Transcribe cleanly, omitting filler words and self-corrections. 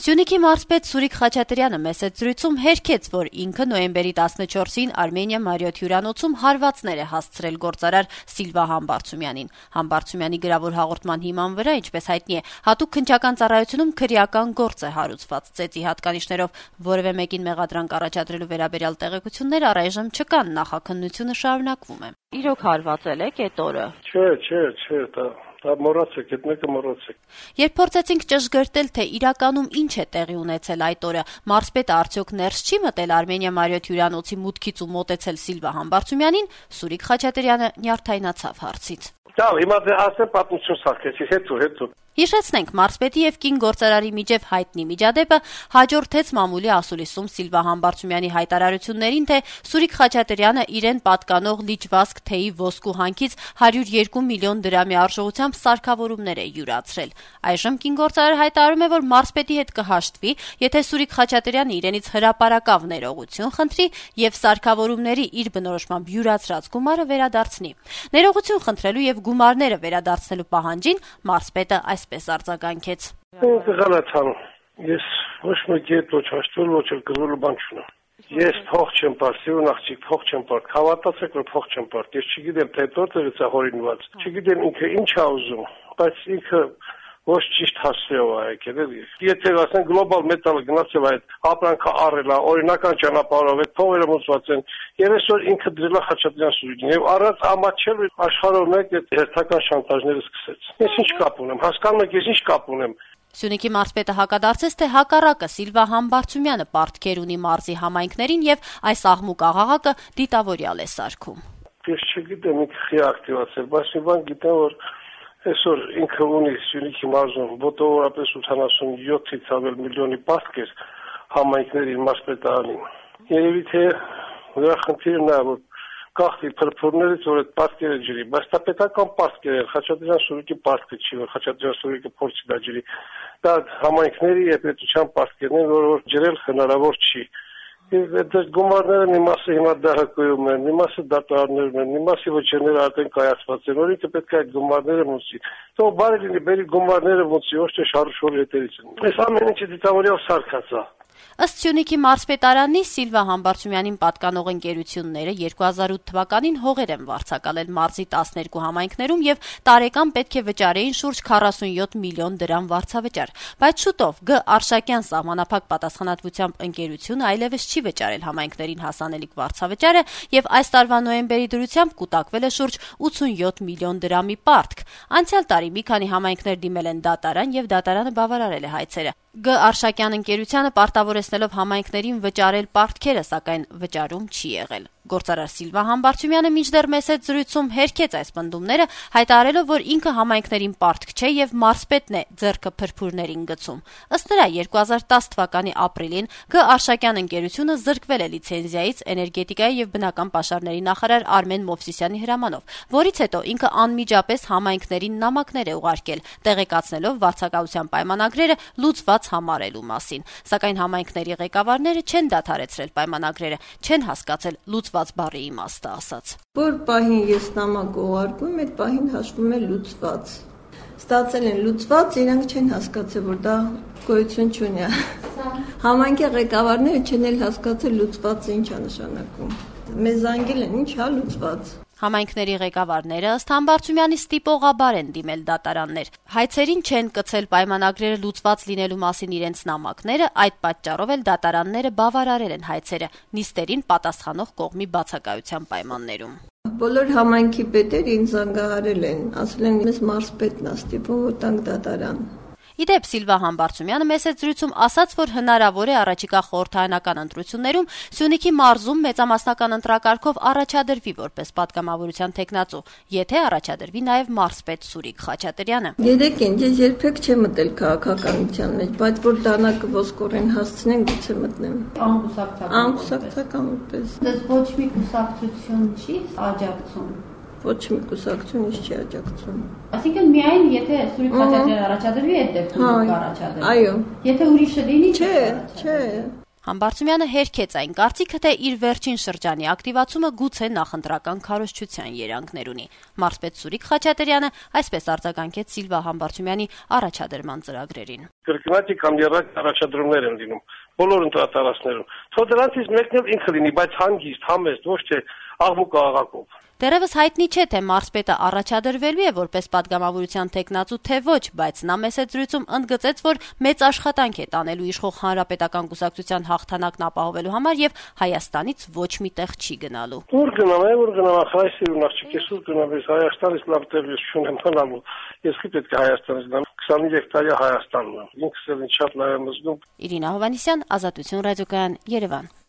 Սյունիքի մարզպետ Սուրիկ Խաչատրյանը մեծ զրույցում հերքեց, որ ինքը նոյեմբերի 14-ին Արմենիա Մարիոթ հյուրանոցում հարվածներ է հասցրել գործարար Սիլվա Համբարձումյանին։ Համբարձումյանի գրավոր հաղորդման հիման վրա, ինչպես հայտնի է, հատուկ քննչական ծառայությունում քրեական գործ է հարուցված։ Ծեծի հատկանիշներով որևէ մեկին մեղադրանք առաջադրելու վերաբերյալ տեղեկություններ առայժմ չկան, նախաքննությունը շարունակվում է։ Իրոք հարվածել եք այդ օրը։ Չէ, դա մոռացեք, այդ մեկը մոռացեք։ Երբ փորձեցինք ճշգրտել, թե իրականում ինչ է տեղի ունեցել այդ օրը, մարզպետը արդյոք ներս չի մտել Արմենիա Մարիոթ հյուրանոցի մուտքից ու մոտեցել Սիլվա Համբարձումյանին, Սուրիկ Խաչատրյանը նյարդայնացավ հարցից։ Հիմա ասեմ պատմություն սարքեցի, հետո։ Հիշեցնենք, մարզպետի եւ կին գործարարի միջև հայտնի միջադեպը հաջորդեց մամուլի ասուլիսում Սիլվա Համբարձումյանի հայտարարություններին, թե Սուրիկ Խաչատրյանը իրեն պատկանող լիճվազք թեյի ոսկու հանքից 102 միլիոն դրամի արժողությամբ սարքավորումներ է յուրացրել։ Այժմ կին գործարարը հայտարարում է, որ մարզպետի հետ կհաշտվի, եթե Սուրիկ Խաչատրյանը իրենից հրապարակավ ներողություն խնդրի եւ սարքավորումների իր բնորոշմամբ յուրացրած գումարը վերադարձնի։ Ներողություն խնդրելու եւ գումարները վերադարձնելու պահանջին մարզպետը այսպես արձագանքեց. Գալացան, ես ոչ մեկ հետ ոչ հաշտվել, ոչ էլ գրելու բան չունեմ։ Ես փող չեմ πάρել, ու նախ փող չեմ πάρել։ Հավատացեք, որ փող չեմ πάρել։ Ես չգիտեմ, թե որտեղից է հորինված։ Չգիտեմ ինքը ինչ է ուզում, բայց ինքը ոչ ճիշտ հասցեով է եկել։ Եթե ասեն գլոբալ մետալը գնացել է այդ ապրանքը առել է, օրինական ճանապարհով այդ փողերը մոծված են, եւ այսօր ինքը դրել է Խաչատրյան Սուրիկին եւ առանց ամաչել աշխարհով մեկ այդ հերթական շանտաժները սկսեց։ Ես ինչ կապ ունեմ, հասկանում եք, ես ինչ կապ ունեմ։ Սյունիքի մարզպետը հակադարձեց, թե հակառակը Սիլվա Համբարձումյանը պարտքեր ունի մարզի համայնքներին եւ այս աղմուկ աղաղակը դիտավորյալ է սարքում։ Ես չգիտեմ ինքը խի ակտիվացել, բայց մի բան գիտեմ, որ այսօր ինքը ունի Սյունիքի մարզում մոտավորապես 87-ից ավել միլիոնի պարտքեր համայնքների մարզպետարանին։ Երևի թե նրա խնդիրն է, որ գաղթի փրփուրներից, որ այդ պարտքերը ջրի, բայց դա պետական պարտքեր են, Խաչատրյան Սուրիկի պարտքը չի, որ Խաչատրյան Սուրիկը փորձի դա ջրի։ Դա համայնքների եւ պետության պարտքերն են, որ ջրել հնարավոր չի։ Այդ գումարները մի մասը հիմա դահակոյում են, մի մասը դատարաններում են, մի մասի վճիռները արդեն կայացված են, որինքը պետք է այդ գումարները մուծի։ Թող բարի լինի, բերի գումարները մուծի, ոչ թե շարուշորի հետերից են։ Այս ամեն ինչը դիտավորյալ սարքած է։ Ըստ Սյունիքի մարզպետարանի Սիլվա Համբարձումյանին պատկանող ընկերությունները 2008 թվականին հողեր են վարձակալել մարզի 12 համայնքներում եւ տարեկան պետք է վճարեին շուրջ 47 միլիոն դրամ վարձավճար, բայց շուտով Գ. Արշակյան սահմանափակ պատասխանատվությամբ ընկերությունը այլևս չի վճարել համայնքներին հասանելիք վարձավճարը եւ այս տարվա նոյեմբերի դրությամբ կուտակվել է շուրջ 87 միլիոն դրամի պարտք։ Անցյալ տարի մի քանի համայնքներ դիմել են դատարան եւ դատարանը բավարարել է հայցերը։ Գ. Արշակյան ընկերությանը պարտավորեցնելով համայնքներին վճարել պարտքերը, սակայն վճարում չի եղել։ Գործարար Սիլվա Համբարձումյանը մինչդեռ մեծ զրույցում հերքեց այս պնդումները, հայտարարելով, որ ինքը համայնքներին պարտք չէ եւ մարզպետն է ձեռքը փրփուրներին գցում։ Ըստ նրա 2010 թվականի ապրիլին Գ. Արշակյան ընկերությունը զրկվել է լիցենզիայից էներգետիկայի եւ բնական պաշարների նախարար Արմեն Մովսիսյանի հրամանով, որից հետո ինքը անմիջապես համայնքներին նամակներ է ուղարկել, տեղեկացնելով վարձակալության պայմանագրերը լուծված համարելու մասին։ Սակայն համայնքների ղեկավարները չեն դադարեցրել պայմանագրերը, չեն հասկացել լուծված բառի իմաստը ասած։ Որ պահին ես նամակ ուղարկում, այդ պահին հաշվում է լուծված։ Ստացել են լուծված, իրանք չեն հասկացել, որ դա գոյություն չունի։ Համայնքի ղեկավարները չեն էլ հասկացել լուծվածը ինչ է նշանակում։ Մեզ զանգել են, ինչ է լուծված։ Համայնքների ղեկավարները ըստ Համբարձումյանի ստիպողաբար են դիմել դատարաններ։ Հայցերին չեն կցել պայմանագրերը լուծված լինելու մասին իրենց նամակները, այդ պատճառով էլ դատարանները բավարարել են հայցերը նիստերին պատասխանող կողմի բացակայության պայմաններում։ Բոլոր համայնքի պետերը ինձ զանգահարել են, ասել են մեզ մարզպետն է ստիպում, որ տանք դատարան։ Իդեպ Սիլվա Համբարձումյանը մեծ զրույցում ասաց, որ հնարավոր է առաջիկա խորհրդարանական ընտրություններում Սյունիքի մարզում մեծամասնական ընտրակարգով առաջադրվի որպես պատգամավորության թեկնածու, եթե առաջադրվի նաև մարզպետ Սուրիկ Խաչատրյանը։ Երեկին ես երբեք չեմ մտել քաղաքականության մեջ, բայց որ դանակը ոսկորեն հասցնեն, գուցե մտնեմ։ Անկուսակցական որպես։ Դες ոչ մի կուսակցություն չի աջակցում։ Ոչ մի կուսակցություն չի աջակցում։ Այսինքն միայն եթե Սուրիկ Խաչատրյանը առաջադրվի, այդ դեպքում կառաջադրվի։ Այո։ Եթե ուրիշը լինի, չէ։ Համբարձումյանը հերքեց այն կարծիքը, թե իր վերջին շրջանի ակտիվացումը գուցե նախընտրական քարոզչության երանգներ ունի։ Մարզպետ Սուրիկ Խաչատրյանը այսպես արձագանքեց Սիլվա Համբարձումյանի առաջադրման ծրագրերին։ Կրկնակի կամ երակ առաջադրումներ են լինում բոլոր ընտրատարածքներում։ Թող դրանցից մեկն էլ ինքը լինի, բայց հանգիստ, համեստ, ոչ թե աղմուկ աղաղակով։ Դեռևս հայտնի չէ, թե մարզպետը առաջադրվելու է որպես պատգամավորության թեկնածու, թե ոչ, բայց նա մեծ զրույցում ընդգծեց, որ մեծ աշխատանք է տանելու իշխող հանրապետական կուսակցության հաղթանակն ապահովելու համար եւ Հայաստանից ոչ մի տեղ չի գնալու։ Ուր գնամ, Հայաստանից աղջիկես ուր գնամ, ես Հայաստանից լավ տեղ չունեմ գնալու։ Ես պետք է Հայաստանից գնամ, 23 տարի Հայաստանն եմ։ Ինքս էլ շատ լավ եմ զգում։ Իրինա Հովհաննիսյան, Ազատություն ռադիոկայան, Երևան։